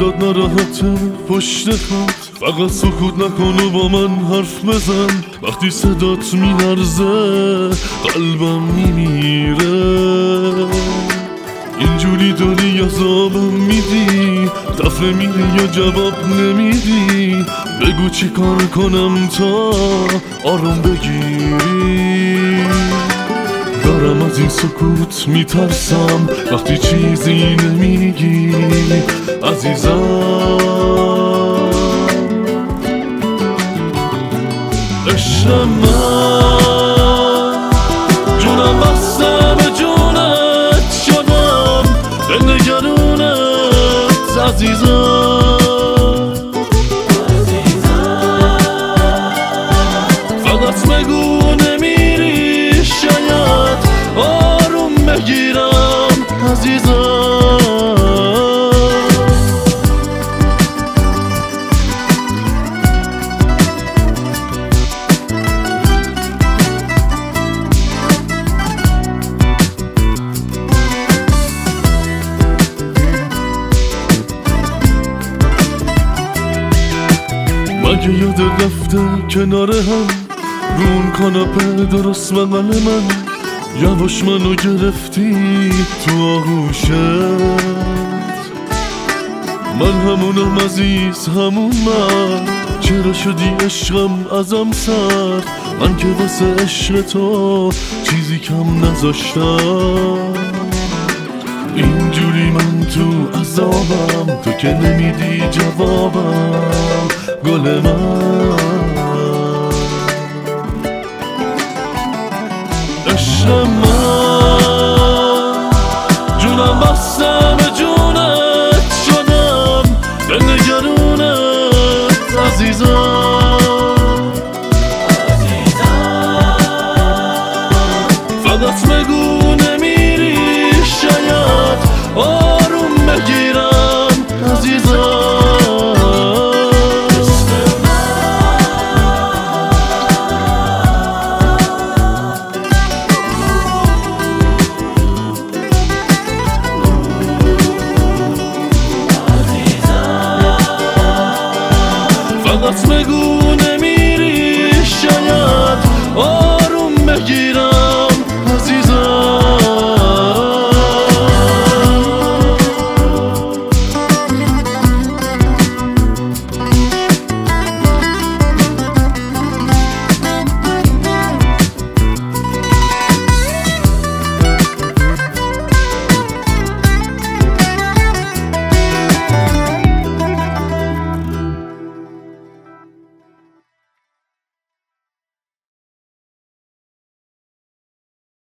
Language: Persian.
دلات ناراحته پشت خط، فقط سکوت نکن و با من حرف بزن. وقتی صدات میلرزه قلبم میمیره. اینجوری داری عذابم میدی، دفعه میری یا جواب نمیدی. بگو چی کار کنم تا آروم بگیری. دارم از این سکوت میترسم وقتی چیزی نمیگی عزیزم. عشق من جونم بسته به جونت شدم، دل نگرونت عزیزم. فقط بگو نمیری شاید آروم بگیرم عزیزم. مگه یاد رفته کنار هم رون کاناپه درست بغل من، یواش منو گرفتی تو آغوشت. من همونم عزیز همون من، چرا شدی عشقم ازم سر؟ من که واسه عشق تو چیزی کم نذاشتم. اینجوری من تو عذابم، تو که نمیدی جوابم گل من. عشق من